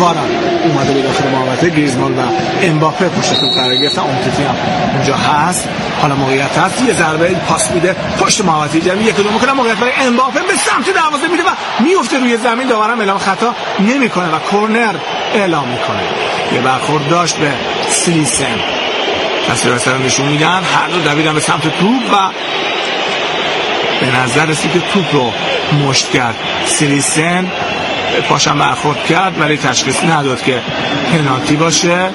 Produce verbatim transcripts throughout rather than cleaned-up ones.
واران اومده به داخل محوطه، گریزمان و امباپه پشت توپ قرار گرفتن، امتیتی هم اونجا هست. حالا موقعیت هست، یه ضربه پاس میده پشت محوطه جریمه، یک دو میکنه، موقعیت برای امباپه به سمت دروازه میده و میفته روی زمین. داورم اعلام خطا نمیکنه و کورنر اعلام میکنه. یه برخورد داشت به سلیسن، تصویر اثر نشون میدن، هر دو دویدن به سمت توپ و به نظر رسید که توپ رو مشت کرد. سلیسن پاشم برخورد کرد ولی تشخیص نداد که پنالتی باشه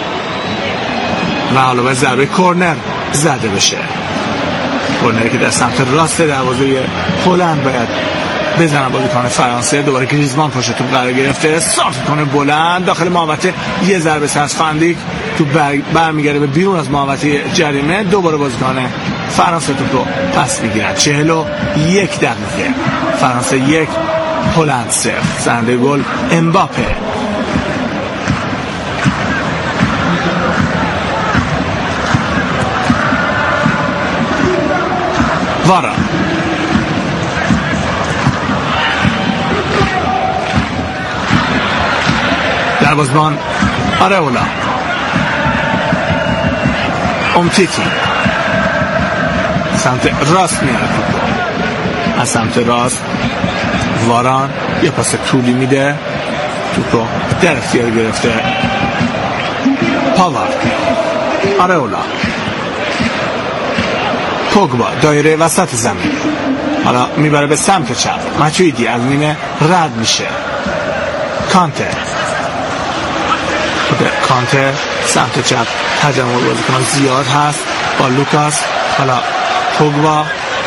و حالا باید ضربه کورنر زده بشه. کورنری که در سمت راست دروازه هلند باید بزنن بازیکن فرانسه. دوباره گریزمان پشت توپ قرار گرفته، سانتر کنه بلند داخل محوطه، یه ضربه سر از فندیک، توپ برمیگرده به بیرون از محوطه جریمه. دوباره بازیکن فرانسه توپ رو پس میگیرن. چهل و یک دقیقه، فرانسه یک هلند صفر. زنده گل امباپه. واران دروازه‌بان آرئولا، امتیتی سمت راست میاره توپ، از سمت راست واران یه پاس طولی میده، توپ رو در اختیار گرفته پاوارد. آرئولا، پوگبا دایره وسط زمین، حالا میبره به سمت چپ، ماتویدی از نیمه رد میشه. کانته کانته سمت چپ، تجمع بازیکنان زیاد هست با لوکاس. حالا پوگبا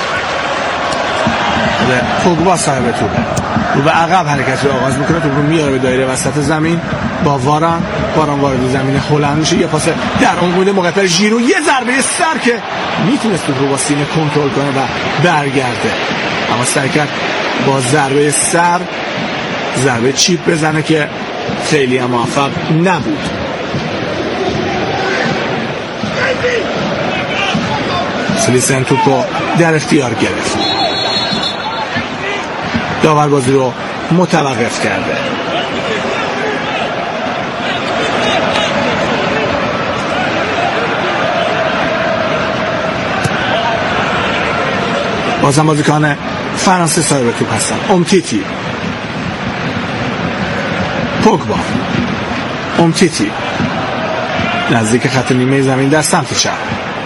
پوگبا صاحب توپه، رو به عقب حرکت رو آغاز میکنه، توپ رو میاره به دایره وسط زمین با واران. واران وارد زمین هلند میشه، یه پاس در عمق میده، موقع پر ژیرو، یه ضربه سر که میتونست توپ رو با سینه کنترل کنه و برگرده، اما سعی کرد با ضربه سر ضربه چیپ بزنه که خیلی هم موفق نبود. سلیسن توپ رو در اختیار گرفت، داور بازی رو متوقف کرده. بازم بازیکن فرانسه صاحب توپ هستن. امتیتی، پوگبا، امتیتی نزدیک خط نیمه زمین در سمت چپ،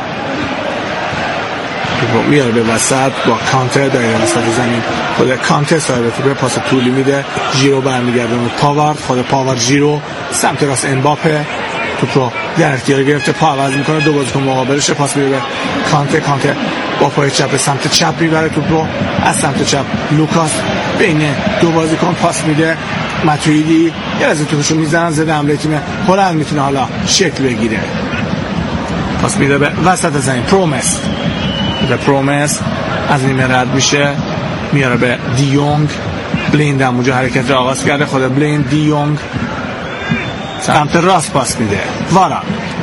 میاره به وسط با کانتر دایره وسط زمین. خود کانتر صاحب توپ، پاس طولی میده، ژیرو برمیگردونه پاوارد. خود پاوارد ژیرو سمت راست امباپه، توپ رو در اختیار گرفته، پا عوض میکنه، دو بازیکن مقابلش، پاس میده به کانتر. کانتر با پای چپ به سمت چپ میبره توپ رو، از سمت چپ لوکاس بین دو بازیکن پاس میده، ماتویدی یه از توپشو میزنن، زده حمله تیم هلند میتونه حالا شکل بگیره. پاس میده به وسط زمین، پرومس به پرومس از نیمه رد میشه، میاره به دیونگ. بلیند هم اونجا حرکت رو آغاز کرده، خود بلیند دیونگ سمت راست پاس میده. واران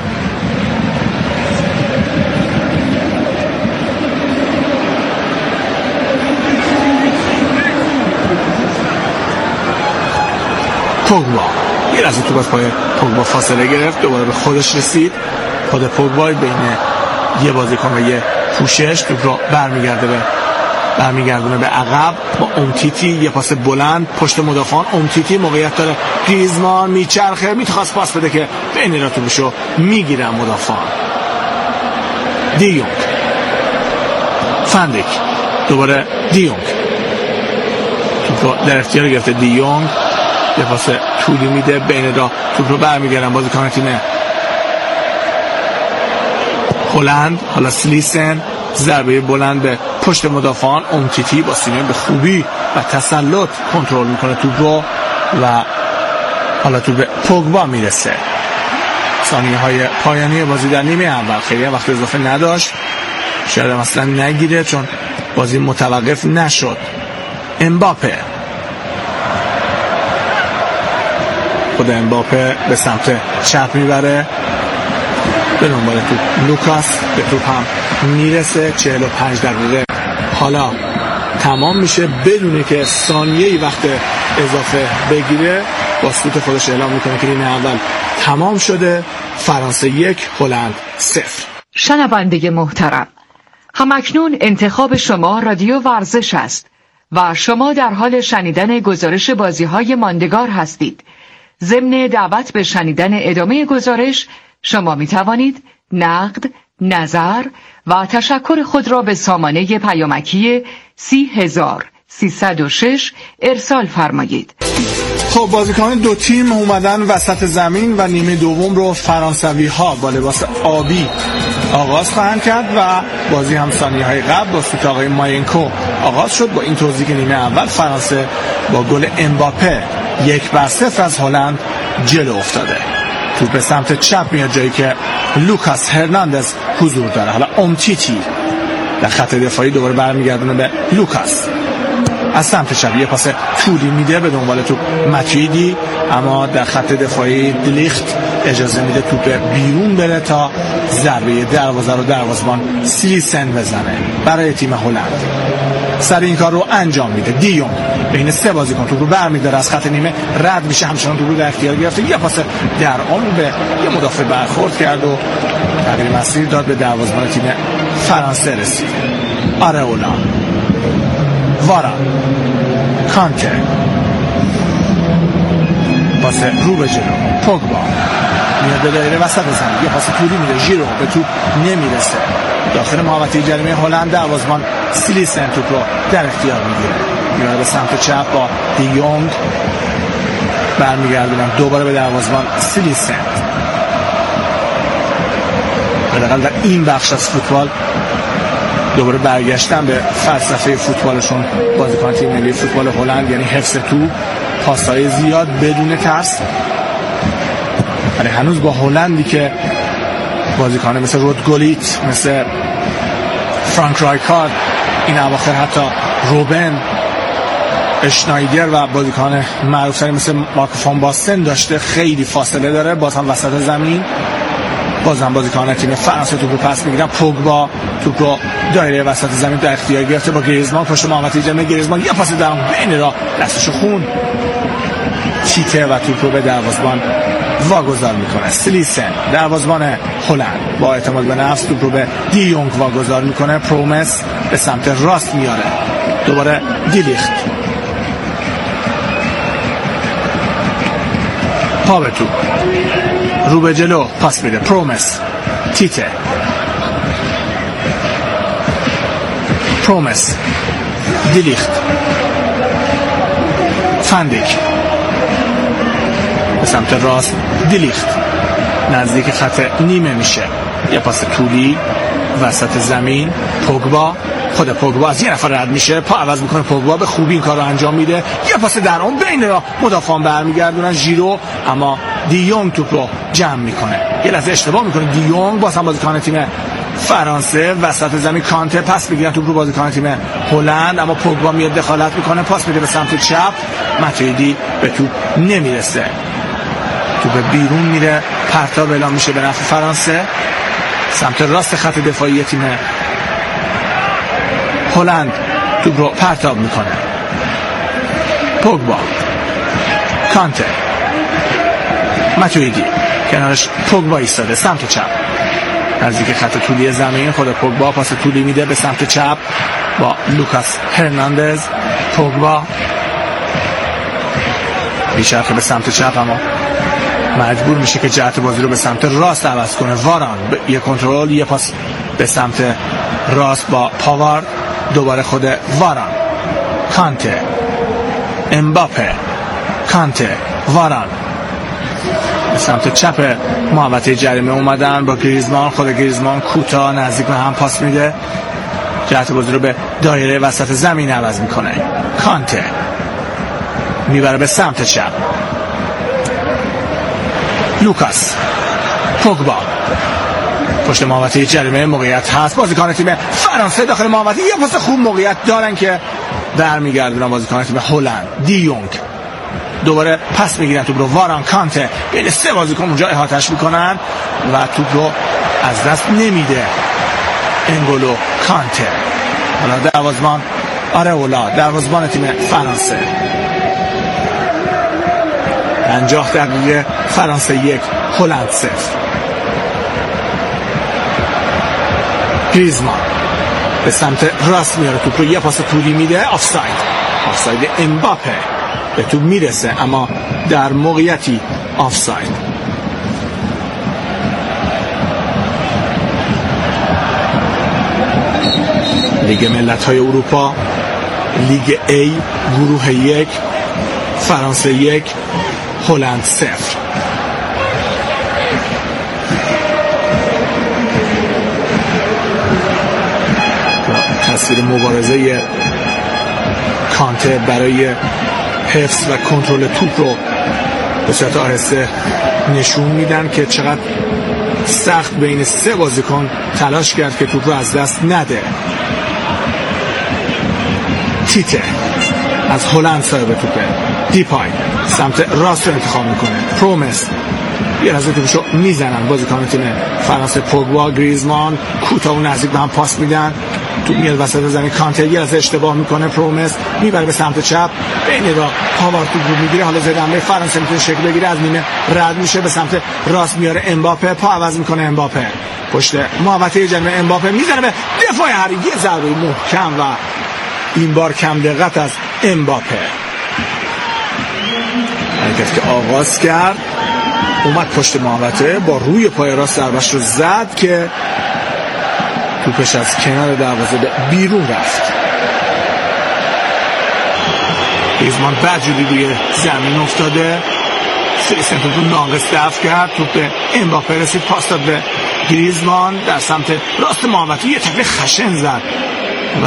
پوگبا، یه لحظه تو باز پای پوگبا فاصله گرفت، دوباره به خودش رسید. خود پوگبا بین یه بازیکن و یه پوشش توپ رو برمیگرده به برمیگردونه به عقب با امتیتی، یه پاس بلند پشت مدافعان. امتیتی موقعیت داره، گریزمان میچرخه، میخواست پاس بده که بین را توپشو میگیرن مدافعان. دیونگ، فندیک، دوباره دیونگ توپ رو در اختیار گرفته. دیونگ یه پاس طولی میده بین را، توپ رو برمیگردن بازیکن تیم هلند. حالا سلیسن ضربه بلند به پشت مدافعان. امتیتی با سینه به خوبی و تسلط کنترل میکنه توپ رو و حالا توپ به پوگبا میرسه. ثانیه های پایانی بازی در نیمه اول خیلی وقت اضافه نداشت، شاید مثلا نگیره چون بازی متوقف نشد. امباپه، خود امباپه به سمت چپ میبره، به دنبال توپ لوکاس، به توپ هم میرسه. چهل و پنج دقیقه حالا تمام میشه بدونه که ثانیه‌ای وقت اضافه بگیره. با سوت خودش اعلام میکنه که نیمه اول تمام شده. فرانسه یک، هلند صفر. شنونده محترم، همکنون انتخاب شما رادیو ورزش است و شما در حال شنیدن گزارش بازی‌های ماندگار هستید. ضمن دعوت به شنیدن ادامه گزارش، شما می توانید نقد، نظر و تشکر خود را به سامانه پیامکی سی هزار سیصد و شش ارسال فرمایید. خب بازیکنان دو تیم اومدن وسط زمین و نیمه دوم رو فرانسوی ها با لباس آبی آغاز خواهند کرد و بازی هم ثانیه های قبل با سوت آقای ماینکو آغاز شد. با این توضیح که نیمه اول فرانسه با گل امباپه یک بر صفر از هلند جلو افتاده. توپ به سمت چپ میاد، جایی که لوکاس هرناندز حضور داره. حالا امتیتی در خط دفاعی دوباره برمیگردونه به لوکاس، از سمت چپ یه پاس طولی میده به دنبال توپ ماتویدی، اما در خط دفاعی دلیخت اجازه میده توپ بیرون بره تا ضربه دروازه رو دروازه‌بان سیلیسن بزنه برای تیم هلند. سر این کار رو انجام میده دیونگ، بین سه بازیکن توپ رو برمی‌داره، از خط نیمه رد میشه، همچنان توپ رو در اختیار گرفته، یه پاس در عمق به یه مدافع برخورد کرد و تغییر مسیر داد، به دروازه‌بان تیم فرانسه رسید. آرئولا، واران، کانته، پاس رو به جلو، پوگبا میاد به دایره وسط زمین، یه پاس طولی میده، ژیرو به توپ نمیرسه، داخل محوطه جریمه هلند دروازه‌بان سیلیسن توپ رو در اختیار میگیره، میاد به سمت چپ با دیونگ برمیگردونن دوباره به دروازه‌بان سیلیسن. حداقل در این بخش از فوتبال دوباره برگشتن به فلسفه فوتبالشون بازیکن تیم ملی فوتبال هلند، یعنی حفظ توپ، پاس‌های زیاد بدون ترس. ولی هنوز با هلندی که بازیکن مثل رودگولیت، مثل فرانک رایکارد، این اواخر حتی روبن اشنایدر و بازیکن معروف‌تری مثل مارک فان باستن داشته، خیلی فاصله داره. باز هم وسط زمین باز هم بازیکن تیم فرانسه توپ رو پس میگیرن. پوگبا توپ رو دایره وسط زمین در اختیار گرفته با گریزمان، پشت محوطه جریمه گریزمان یه پاس در بین راه دستشو خون چیته و توپ رو به دروازه‌بان واگذار میکنه. سیلیسن دروازه‌بان هلند با اعتماد به نفس توپ رو به دیونگ واگذار میکنه، پرومس به سمت راست میاره، دوباره دیلیخت پا به توپ رو به جلو پاس میده، پرومس، تیته، پرومس، دیلیخت، فندیک به سمت راست، دیلیخت نزدیک خط نیمه میشه، یه پاس طولی وسط زمین، پوگبا، خود پوگبا از یه نفر رد میشه، پا عوض میکنه، پوگبا به خوبی این کار رو انجام میده، یه پاس در اون بین را مدافعان برمیگردونن، ژیرو، اما دیونگ توپ رو جمع میکنه، یه لحظه اشتباه میکنه دیونگ، باز هم بازیکن تیم فرانسه وسط زمین کانته پاس میگیرن توپ رو بازیکن تیم هلند، اما پوگبا میاد دخالت میکنه، پاس میده به سمت چپ، ماتویدی به توپ نمیرسه، توپ بیرون میره، پرتاب اعلام میشه به نفع فرانسه. سمت راست خط دفاعی تیم هلند توپ رو پرتاب میکنه، پوگبا، کانته، ماتویدی کنارش، پوگبا ایستاده سمت چپ نزدیک خط طولی زمین، خود پوگبا پاس طولی میده به سمت چپ با لوکاس هرناندز، پوگبا میچرخه به سمت چپ اما مجبور میشه که جهت بازی رو به سمت راست عوض کنه. واران یه کنترل، یه پاس به سمت راست با پاوارد، دوباره خود واران، کانته، امباپه، کانته، واران به سمت چپ محوطه جریمه اومدن با گریزمان، خود گریزمان کوتاه نزدیک به هم پاس میده، جهت بازی رو به دایره وسط زمین عوض میکنه، کانته میبره به سمت چپ، لوکاس، پوگبا پشت محوطه جریمه، موقعیت هست، بازیکن تیم فرانسه داخل محوطه یه پاس خوب موقعیت دارن که برمیگردونن بازیکن تیم هلند، دیونگ دوباره پس میگیرن توپ رو، واران، کانته بین سه بازیکن اونجا احاطه‌اش میکنن و توپ رو از دست نمیده انگولو کانته. حالا دروازه‌بان آرئولا، دروازه‌بان تیم فرانسه پنجاه دقیقه فرانسه یک هلند صفر. گریزمان به سمت راست میاره توپ رو، یه پاس طولی میده، آفساید آفساید امباپه به توپ میرسه اما در موقعیتی آفساید. لیگ ملت‌های اروپا، لیگ A، گروه یک، فرانسه یک هلند صفر. تصویر مبارزه کانته برای حفظ و کنترل توپ رو به صورت آهسته نشون میدن که چقدر سخت بین سه بازیکن تلاش کرد که توپ رو از دست نده. تیته از هلند صاحب توپه، دیپای سمت راست رو انتخاب میکنه، پرومس یه لحظه توپشو میزنن بازیکن تیم فرانسه، پوگبا، گریزمان کوتاه و نزدیک به هم پاس میدن، توپ میاد وسط زمین، کانته یه لحظه اشتباه میکنه، پرومس میبره به سمت چپ، بین راه هاوارد توپ رو میگیره، حالا زیر حمله فرانسه میتونه شکل بگیره، از نیمه رد میشه به سمت راست میاره، امباپه پا عوض میکنه، امباپه پشت محوطه جریمه، امباپه میزنه به دفاع حریف، یه ضربه محکم و این بار کم دقت از امباپه. حرکت که آغاز کرد اومد پشت محوطه، با روی پای راست ضربش رو زد که توپش از کنار دروازه به بیرون رفت. گریزمان بدجوری روی زمین افتاده، سریسن توپ رو ناقص دفع کرد، توپ به امباپه رسید، پاس داد به گریزمان در سمت راست محوطه، یه تکل خشن زد و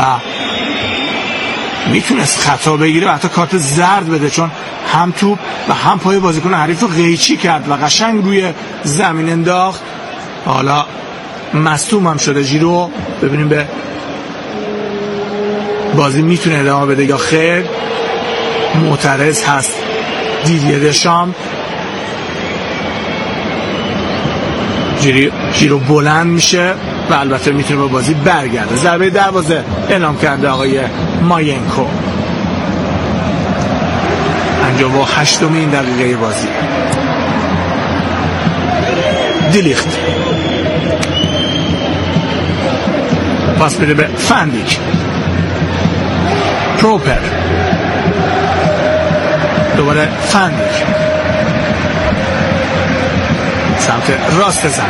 میتونست خطا بگیره و حتی کارت زرد بده، چون هم توپ و هم پای بازیکن حریف رو قیچی کرد و قشنگ روی زمین انداخت. حالا مصدوم هم شده ژیرو، ببینیم به بازی میتونه ادامه بده یا خیر. معترض هست دیدیه دشام. ژیرو بلند میشه و البته میتونه به بازی برگرده. ضربه دروازه اعلام کرده آقای ماینکو. انجام با هشتمین دقیقه بازی. دیلیخت پاس میده به فندیک، پروپر دوباره فندیک سمت راست زمین،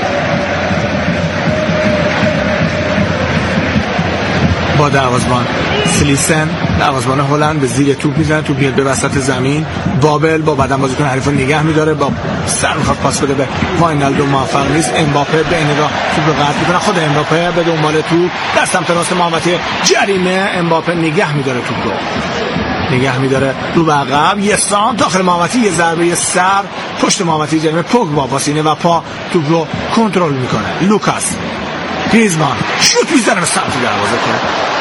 با دروازه‌بان سلیسن، دروازه‌بان هلند به زیر توپ میزنه، توپ میاد به وسط زمین، بابل با بدن بازیکن حریف رو نگه میداره، با سر میخواد پاس بده به واینالدو، موفق نیست. امباپه به این راه توپ رو قطع میکنه، خود امباپه به دنبال توپ در سمت راست محوطه جریمه، امباپه نگه میداره توپ رو، نگه میداره رو به عقب، یه سانت داخل محوطه، یه ضربه یه سر پشت محوطه جریمه، پوگبا با سینه و پا توپ رو کنترل میکنه. لوکاس گریزمان شوت میزنه به سمت دروازه کنه،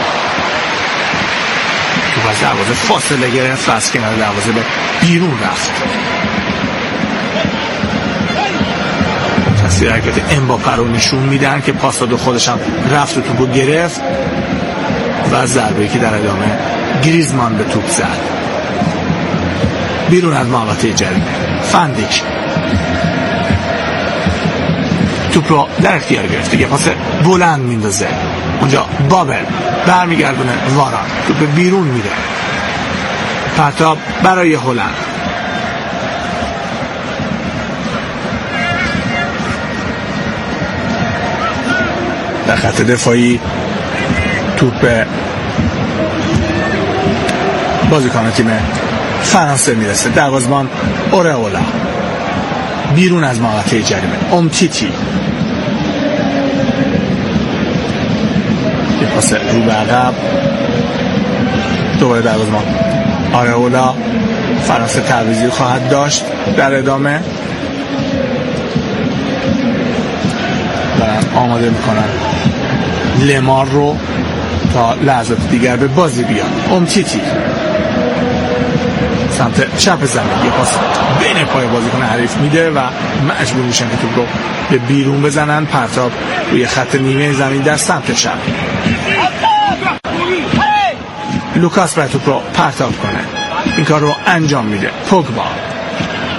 توپ از دروازه فاصله گرفت و از کنار دروازه به بیرون رفت. تصویر حرکت امباپه رو نشون میدن که پاس داد و خودش هم رفت و توپ رو گرفت و ضربه‌ای که در ادامه گریزمان به توپ زد بیرون از محوطه جریمه. فندیک توپ رو در اختیار گرفته، یه پاس بلند میندازه اونجا، بابل برمیگردونه واران، توپ بیرون میره، پرتاب برای هلند. در خط دفاعی توپ بازیکن تیم فرانسه میرسه، دروازه‌بان اورئولا بیرون از محوطه جریمه، امتیتی یه پاس رو به عقب، دوباره دروازه‌بان اورئولا. فرانسه تعویضی خواهد داشت در ادامه، دارن آماده میکنن لمار رو تا لحظات دیگر به بازی بیاد. امتیتی سمت چپ زمین، یه پاس بین پای بازیکن حریف میده و مجبور میشن که توپ رو به بیرون بزنن. پرتاب روی خط نیمه زمین در سمت چپ، لوکاس باید توپ رو پرتاب کنه، این کار رو انجام میده. پوگبا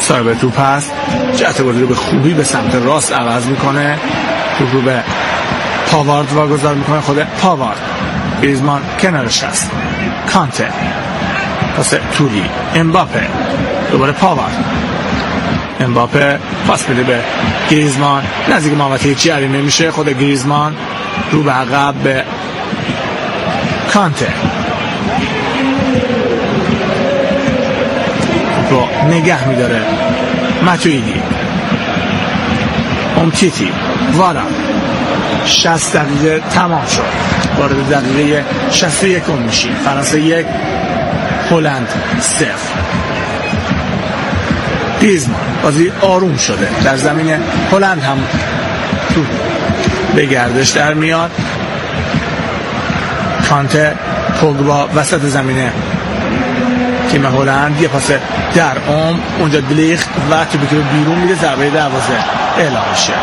صاحب توپ هست، جهت بازی رو به خوبی به سمت راست عوض میکنه، توپ رو به پاوارد واگذار میکنه. خود پاوارد، گریزمان کنارش هست، کانته، پاس طولی، امباپه، دوباره پاوارد، امباپه پاس میده به گریزمان، نزدیک محوطه جریمه میشه. خود گریزمان رو به عقب به کانته، رو نگه میداره ماتویدی، امتیتی، وارا. شصت دقیقه تمام شد، وارد دقیقه شصت و یک میشیم. فرانسه یک، هلند صفر. گریزمان، بازی آروم شده در زمین هلند، هم تو به گردش در میاد. کانته، پوگبا وسط زمینه تیم هلند، یه پاس در عمق، اونجا دلیخت و توپی که بیرون میده، ضربه دروازه اعلام میشه.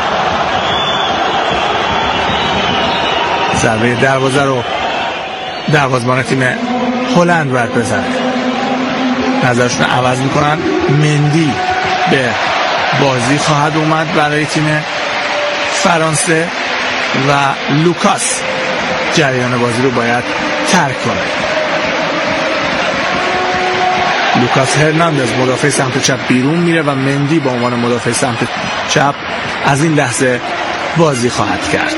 ضربه دروازه رو دروازه‌بان تیم هلند باید بزنه. نظرشون عوض میکنن، مندی به بازی خواهد اومد برای تیم فرانسه و لوکاس جریان بازی رو باید ترک کنه. لوکاس هرناندز مدافع سمت چپ بیرون میره و مندی با عنوان مدافع سمت چپ از این لحظه بازی خواهد کرد.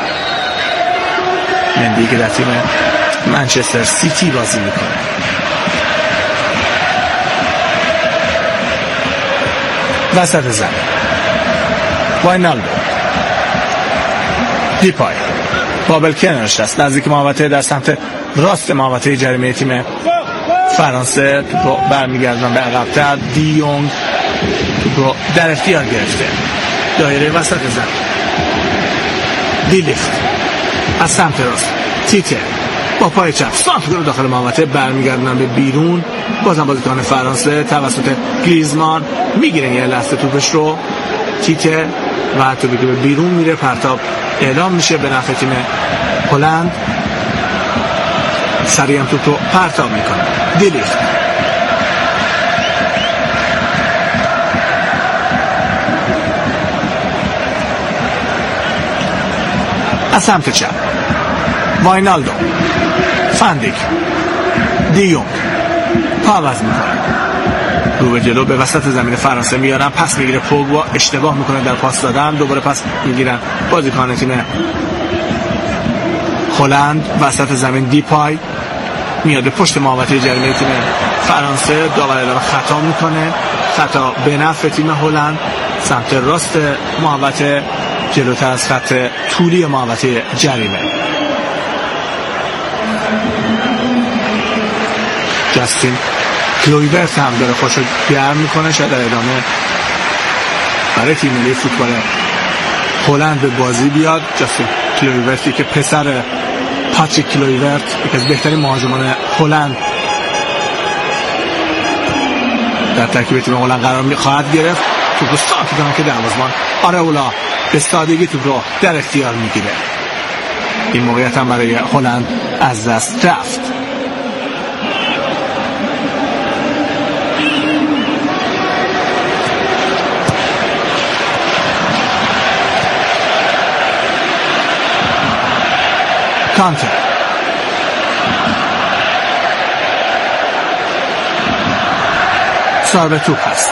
مندی که در تیم منچستر سیتی بازی میکنه. وسط زمین واینالدو، دیپای، بابل کنارش است، نزدیک محوطه در سمت راست محوطه جریمه تیم فرانسه. توپو برمیگردن به عقب‌تر. دیونگ توپو در اختیار گرفته، دایره وسط زمین. دیلیخت از سمت راست، تیته با پای چپ سانتر رو داخل محوطه برمیگردن به بیرون. بازم بازیکن فرانسه توسط گریزمان میگیرن یه لحظه توپش رو، تیته و توپی که به بیرون میره، پرتاب اعلام میشه به نفع تیم هلند. سریع هم توپ رو پرتاب میکنه. دیلیخت، از سمت چپ واینالدو، فندیک، دیونگ پاوز میکنه، رو به جلو به وسط زمین فرانسه میارن، پس میگیره پوگبا، اشتباه میکنه در پاس دادن، دوباره پس میگیرن بازیکن تیم هلند. وسط زمین دیپای میاد به پشت محوطه جریمه تیم فرانسه، داور اعلام خطا میکنه، خطا به نفع تیم هلند. سمت راست محوطه، جلوتر از خط طولی محوطه جریمه. جاستین کلویورت هم داره خوشو گرم میکنه، شاید در ادامه برای تیم ملی فوتبال هلند به بازی بیاد. جاستین کلویورتی که پسر پاتریک کلویورت، یکی از بهترین مهاجمان هلند، در ترکیب تیم هلند قرار خواهد گرفت. توپ رو سانت میکنه که دروازه‌بان آراولا به سادگی توپ رو در اختیار میگیره. این موقعیت هم برای هلند از دست رفت. کانته، صاحب توپ هست،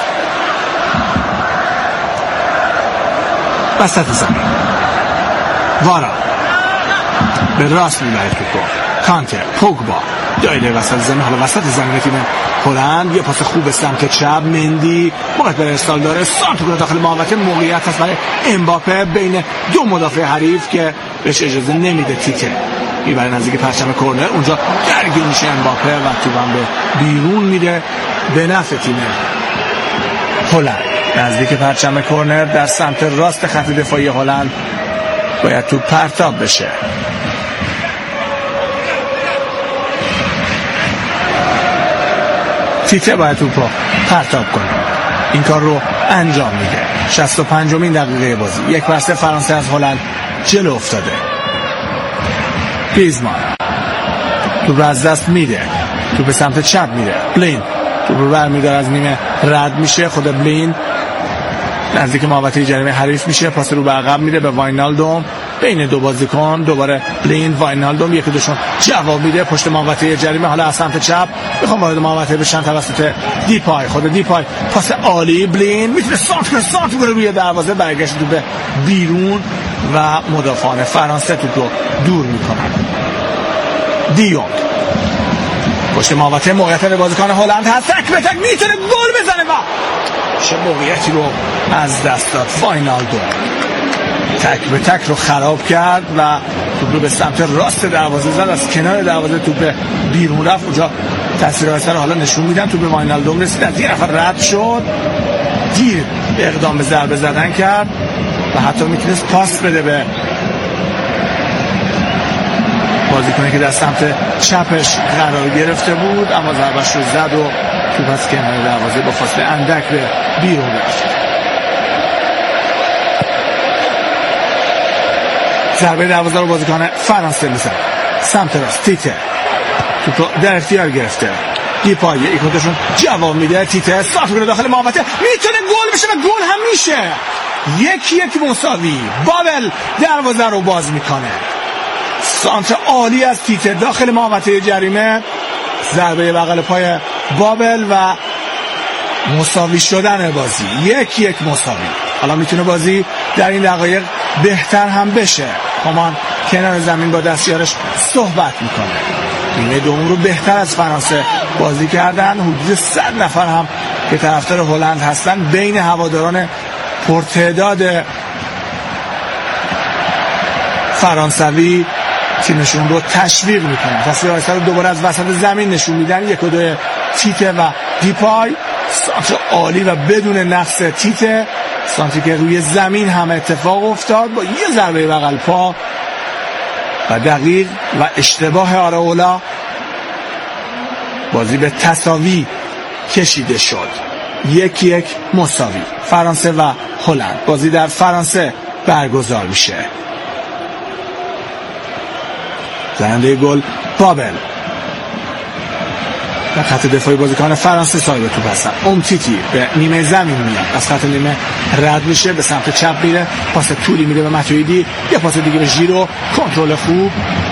وسط زمین وارا به راست میبره توپو. کانته، پوگبا، دایره وسط زمین. حالا وسط زمین تیم هلند یه پاس خوب سمت چپ، مندی موقعیت برای ارسال داره، سانتر رو داخل محوطه، موقعیت هست برای امباپه بین دو مدافع حریف که بهش اجازه نمیده. تیته میبره نزدیک پرچم کورنر، اونجا درگیر میشه امباپه و توپم به بیرون میره به نفع تیم هلند. نزدیک پرچم کورنر در سمت راست خط دفاعی هلند باید توپ پرتاب بشه. تیته باید توپ رو پرتاب کنه، این کار رو انجام میده. شصت و پنجمین دقیقه بازی، یک بر صفر فرانسه از هلند جلو افتاده. گریزمان توپ رو از دست میده، توپ به سمت چپ میره، بلین توپ رو برمی‌داره از نیمه رد میشه، خود بلین نزدیک محوطه جریمه حریف میشه، پاس رو به عقب میده به واینالدوم، بین دو بازیکن دوباره بلین واینالدوم، یکی دوشون جواب میده پشت محوطه جریمه. حالا از سمت چپ میخوام وارد محوطه بشن توسط دیپای، خود دیپای پاس عالی، بلین میتونه سانت سانت کنه روی دروازه، برگشت تو به بیرون و مدافعان فرانسه توپ رو دور میکنن. دیونگ پشت محوطه، موقعیت بازیکن هلند هست، تک به تک میتونه گل بزنه و چه موقعیتی رو از دست داد. واینالدوم تک به تک رو خراب کرد و توپ رو به سمت راست دروازه زد، از کنار دروازه توپ بیرون رفت. اونجا تصویرات رو حالا نشون میدن، توپ به واینالدوم رسید، از یه نفر رد شد، دیر اقدام به ضربه زدن کرد و حتی میتونست پاس بده به بازیکنی که در سمت چپش قرار گرفته بود، اما ضربش رو زد و توپ از کنار دروازه با فاصله اندک به بیرون رفت. ضربه دروازه رو بازیکن فرانسه میزنه سمت راست، تیته توپ رو در اختیار گرفته، دیپای یک خودشون جواب میده، تیته سانت کنه داخل محوطه، میتونه گل بشه و گل هم میشه. یک یک مساوی. بابل دروازه رو باز میکنه، سانت عالی از تیته داخل محوطه جریمه، ضربه بغل پای بابل و مساوی شدن بازی، یک یک مساوی. حالا میتونه بازی در این دقایق بهتر هم بشه. همان کنار زمین با دستیارش صحبت میکنه. نیمه دوم رو بهتر از فرانسه بازی کردن، حدود صد نفر هم که طرفدار هلند هستن بین هواداران پرتعداد فرانسوی تیمشون رو تشویق میکنن. تصویرات رو دوباره از وسط زمین نشون میدن، یک و دو تیته و دیپای، سانت عالی و بدون نقص تیته، سانتی که روی زمین هم اتفاق افتاد با یه ضربه بغل پا و دقیق و اشتباه آراولا بازی به تساوی کشیده شد. یک یک مساوی. فرانسه و هلند. بازی در فرانسه برگزار میشه. زننده گل بابل. در خط دفاعی بازیکن فرانسه صاحب توپ هستن. امتیتی به نیمه زمین میاد، از خط نیمه رد میشه، به سمت چپ میره، پاس طولی میده به ماتویدی، یه پاس دیگه به ژیرو، کنترل خوب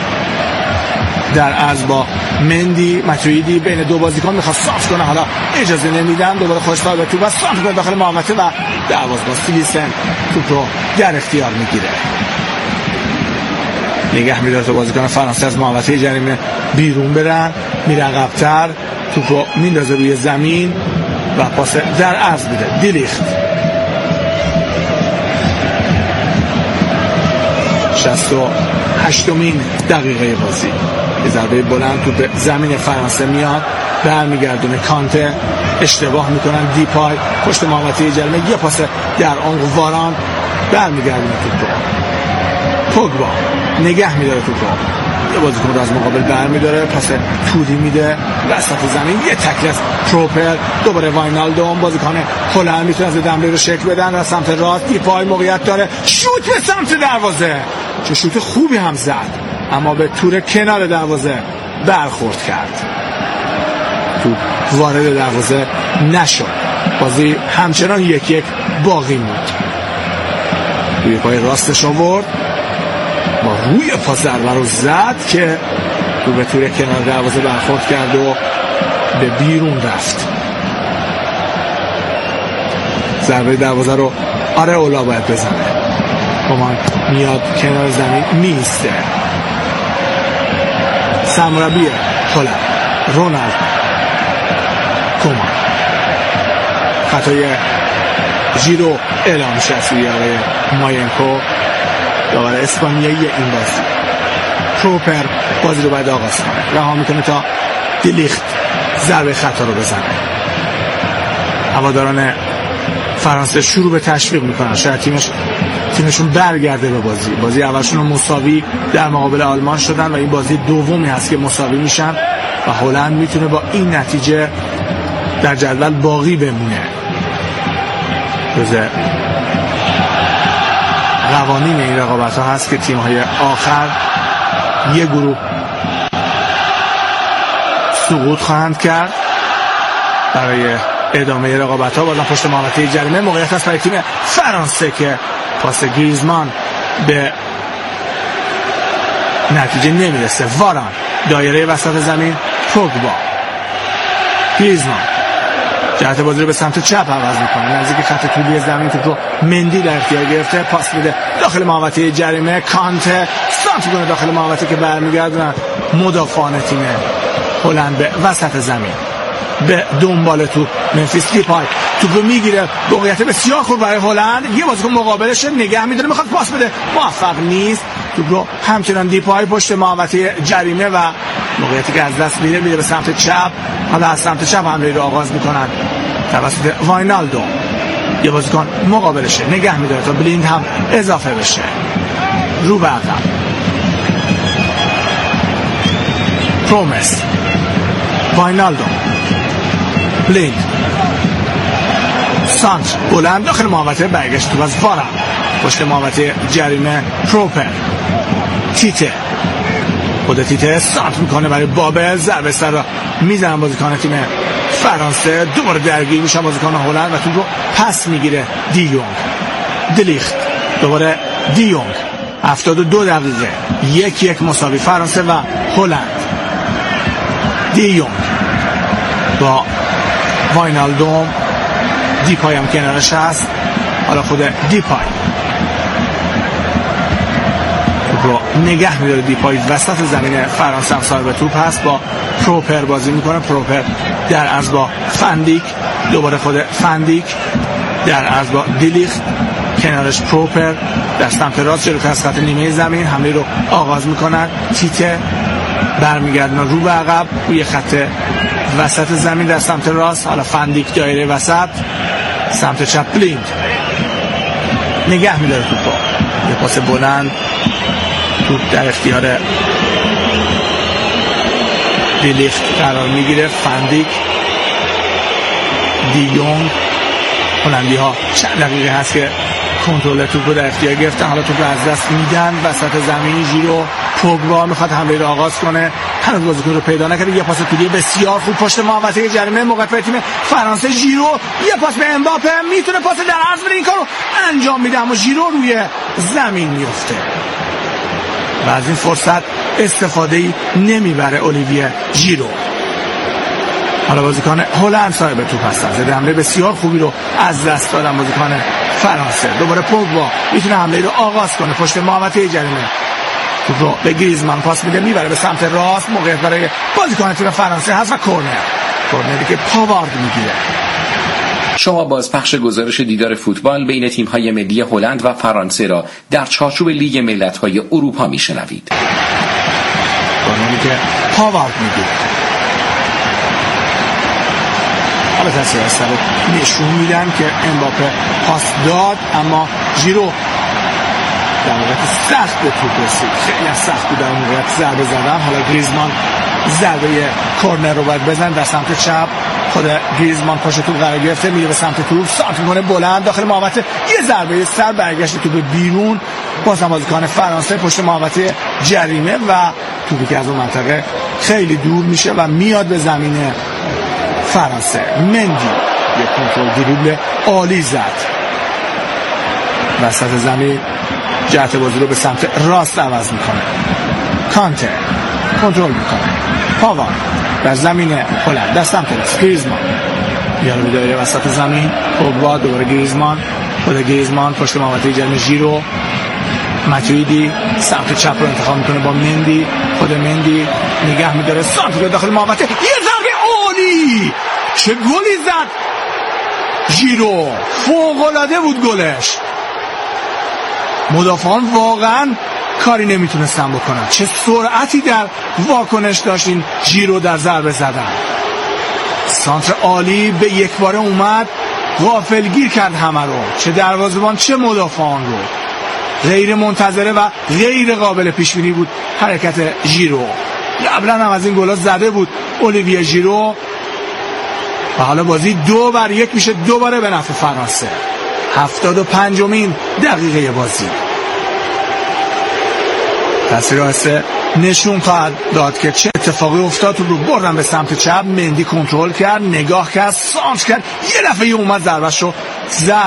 در عرض با مندی. ماتویدی بین دو بازیکن میخواد صاف کنه، حالا اجازه نمیدن، دوباره خوش صاحب توپ صاف کنه داخل محوطه و دروازه‌بان سیلیسن توپ رو در اختیار میگیره، نگه میداره تا بازیکن فرانسه از محوطه جریمه بیرون برن، میره عقب‌تر، توپ رو میندازه روی زمین و پاس در عرض میده. دیلیخت شصت و هشتمین دقیقه بازی، یه ضربه بلند توپ زمین فرانسه میاد، برمیگردونه کانته، اشتباه میکنن، دیپای پشت محوطه جریمه، یه پاس در عمق، واران برمیگردونه توپ رو، پوگبا نگه میداره توپ رو، یه بازیکن رو از مقابل برمیداره، پاس طولی میده وسط زمین، یه تکل از پروپر، دوباره واینالدوم، بازیکن هلند میتونه از دمبله رو شکل بدن و سمت راست، دیپای موقعیت داره، شوت به سمت دروازه، چه شوت خوبی هم زد اما به تور کنار دروازه برخورد کرد، توپ وارد دروازه نشد. بازی همچنان یک یک باقی موند. روی پای راستش آورد، با روی پا ضربه رو زد که تو به تور کنار دروازه برخورد کرد و به بیرون رفت. ضربه دروازه رو آراولا باید بزنه، کمان میاد کنار زمین میسته، سرمربی هلند رونالد کومان، خطای ژیرو اعلام شد روی آقای ماینکو، داور اسپانیایی این بازی. پروپر بازی رو باید آغاز کنه، رها میکنه تا دیلیخت ضربه خطا رو بزنه. هواداران فرانسه شروع به تشویق میکنن، شاید تیمش تیمشون برگرده به بازی. بازی اولشون رو مساوی در مقابل آلمان شدن و این بازی دومی هست که مساوی میشن و هلند میتونه با این نتیجه در جدول باقی بمونه. جزء قوانین این رقابت ها هست که تیم های آخر یک گروه سقوط خواهند کرد برای ادامه رقابت ها. بازم پشت محوطه جریمه موقعیت است برای تیم فرانسه که پاس گریزمان به نتیجه نمیرسه. واران دایره وسط زمین، پوگبا، گریزمان جهت بازی رو به سمت چپ عوض میکنه، نزدیک خط طولی زمین توپ رو مندی در اختیار گرفته، پاس میده داخل محوطه جریمه، کانته سانت میکنه داخل محوطه که برمیگردونن مدافعان تیم هلند به وسط زمین. به دنبال توپ منفیس دیپای توپ رو میگیره، موقعیت بسیار خوب برای هلند، یه بازیکن مقابلش نگه میداره، میخواد پاس بده، موفق نیست. توپ رو همچنان دیپای پشت محوطه جریمه و موقعیتی که از دست میره میره به سمت چپ. حالا از سمت چپ حمله رو آغاز میکنن توسط واینالدو، یه بازیکن مقابلشه نگه میداره تا بلیند هم اضافه بشه. رو به عقب پرومس، واینالدو، بلیند، سانت بلند داخل محوطه، برگشت تو از وارا پشت محوطه جریمه، پروپر، تیته، خود تیته سانت میکنه برای بابل، ضربه سر را میزنن بازیکن تیم فرانسه، دوباره درگیر میشن بازیکن هلند و توپ رو پس میگیره دیونگ، دلیخت، دوباره دیونگ. هفتاد و دو دقیقه یک یک مساوی فرانسه و هلند. دیونگ با واینالدوم، دیپای هم کنارش هست، حالا خود دیپای رو نگه میداره، دیپای وسط زمین فرانسه هم صاحب توپ هست، با پروپر بازی میکنه، پروپر در عرض با فندیک، دوباره خود فندیک در عرض با دیلیخت، کنارش پروپر در سمت راست جلوتر از خط نیمه زمین حمله رو آغاز میکنن. تیته برمیگردن رو به عقب روی خط وسط زمین در سمت راست، حالا فندیک دایره وسط سمت چپ، بلیند نگه میداره توپو، یه پاس بلند، توپ در اختیار دیلیخت قرار میگیره، فندیک، دیونگ. هلندی ها چند دقیقه هست که کنترل توپ رو در اختیار گرفتن، حالا توپ رو از دست میدن وسط زمین. ژیرو، پوگبا میخواد حمله رو آغاز کنه، هنوز بازیکن رو پیدا نکرده، یه پاس طولی بسیار خوب پشت محوطه جریمه، موقعیت برای تیم فرانسه. ژیرو یه پاس به امباپه، میتونه پاس در عرض بده، این کارو انجام میده اما ژیرو روی زمین میفته و از این فرصت استفاده‌ای نمیبره اولیویه ژیرو. حالا بازیکن هلند صاحب توپ هستن، زده حمله بسیار خوبی رو از دست دادن بازیکن فرانسه. دوباره پوگبا میتونه حمله رو آغاز کنه پشت محوطه جریمه، توپ رو به گریزمان پاس میده، میبره به سمت راست، موقعیت برای بازیکن تیم فرانسه هست و کورنر، کورنری که پاوارد میگیره. شما بازپخش گزارش دیدار فوتبال بین تیم‌های ملی هلند و فرانسه را در چارچوب لیگ ملت‌های اروپا میشنوید. کورنری که پاوارد میگیره، حالا تصویر از سر نشون میدن که امباپه پاس داد اما ژیرو در موقعیت سخت به توپ رسید، خیلی سخت بود در موقعیت ضربه زدن. حالا گریزمان ضربه کورنر رو باید بزن در سمت چپ، خود گریزمان پشت توپ قرار گرفته، میره به سمت توپ، سانت میکنه بلند داخل محوطه، یه ضربه سر، برگشت توپ بیرون، بازم بازیکن فرانسه پشت محوطه جریمه و توپی که از اون منطقه خیلی دور میشه و میاد به زمین فرانسه. مندی یک کنترل دریبل عالی زد وسط زمین، جهت بازی رو به سمت راست عوض میکنه، کانته کنترل میکنه، پاوار در زمین هلند در سمت راست، گریزمان میاره به دایره وسط زمین، پوگبا، دوباره گریزمان، خود گریزمان پشت محوطه جریمه، ژیرو، ماتویدی سمت چپ رو انتخاب میکنه با مندی، خود مندی نگه میداره، سانت رو داخل محوطه، یه ضربه عالی، چه گلی زد ژیرو، فوق‌العاده بود گلش. مدافعان واقعا کاری نمیتونستن بکنن، چه سرعتی در واکنش داشتین ژیرو در ضربه زدن. سانتر عالی به یک باره اومد، غافلگیر کرد همه رو، چه دروازه‌بان چه مدافعان رو. غیر منتظره و غیر قابل پیش بینی بود حرکت ژیرو. قبلا هم از این گلا زده بود اولیویه ژیرو و حالا بازی دو بر یک میشه، دوباره به نفع فرانسه. هفتاد و پنجمین دقیقه بازی. تاثیر آهسته نشون خواهد داد که چه اتفاقی افتاد. تو رو بردن به سمت چپ، مندی کنترل کرد، نگاه کرد، سانت کرد، یه دفعه اومد ضربه‌شو زد.